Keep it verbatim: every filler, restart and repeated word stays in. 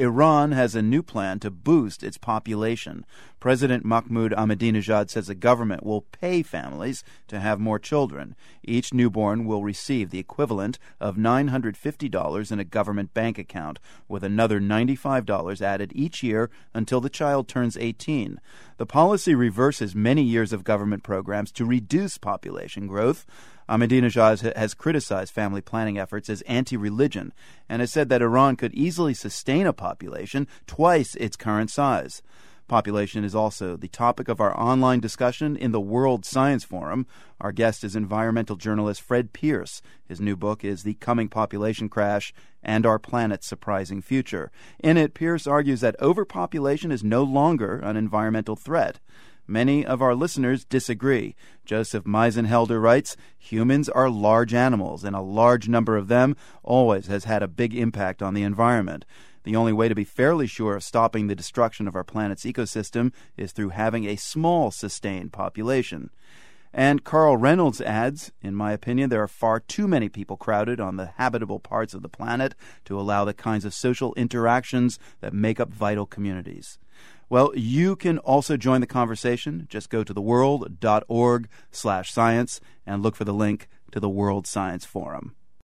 Iran has a new plan to boost its population. President Mahmoud Ahmadinejad says the government will pay families to have more children. Each newborn will receive the equivalent of nine hundred fifty dollars in a government bank account, with another ninety-five dollars added each year until the child turns eighteen. The policy reverses many years of government programs to reduce population growth. Ahmadinejad has criticized family planning efforts as anti-religion and has said that Iran could easily sustain a population twice its current size. Population is also the topic of our online discussion in the World Science Forum. Our guest is environmental journalist Fred Pearce. His new book is The Coming Population Crash and Our Planet's Surprising Future. In it, Pearce argues that overpopulation is no longer an environmental threat. Many of our listeners disagree. Joseph Meisenhelder writes, humans are large animals, and a large number of them always has had a big impact on the environment. The only way to be fairly sure of stopping the destruction of our planet's ecosystem is through having a small, sustained population. And Carl Reynolds adds, in my opinion, there are far too many people crowded on the habitable parts of the planet to allow the kinds of social interactions that make up vital communities. Well, you can also join the conversation. Just go to theworld dot org slash science and look for the link to the World Science Forum.